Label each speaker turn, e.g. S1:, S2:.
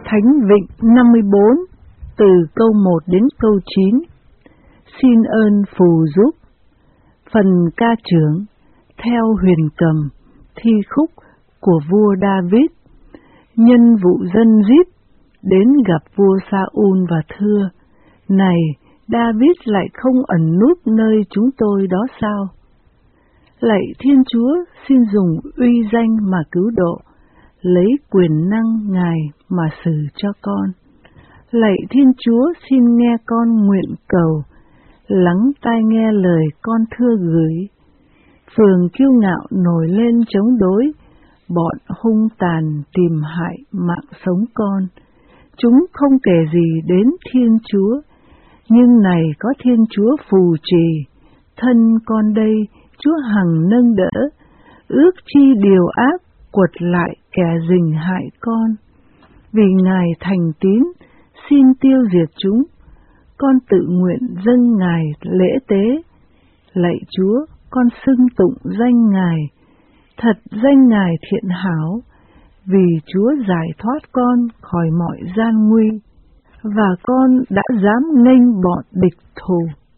S1: Thánh Vịnh 54, từ câu 1 đến câu 9. Xin ơn phù giúp. Phần ca trưởng theo huyền cầm, thi khúc của vua David. Nhân vụ dân Zip đến gặp vua Sa-un và thưa: Này, David lại không ẩn núp nơi chúng tôi đó sao? Lạy Thiên Chúa, xin dùng uy danh mà cứu độ, lấy quyền năng Ngài mà xử cho con. Lạy Thiên Chúa, xin nghe con nguyện cầu, lắng tai nghe lời con thưa gửi. Phường kiêu ngạo nổi lên chống đối, bọn hung tàn tìm hại mạng sống con. Chúng không kể gì đến Thiên Chúa, nhưng này có Thiên Chúa phù trì, thân con đây Chúa hằng nâng đỡ, ước chi điều ác quật lại kẻ rình hại con. Vì Ngài thành tín, xin tiêu diệt chúng, con tự nguyện dâng Ngài lễ tế. Lạy Chúa, con xưng tụng danh Ngài, thật danh Ngài thiện hảo, vì Chúa giải thoát con khỏi mọi gian nguy, và con đã dám nghênh bọn địch thù.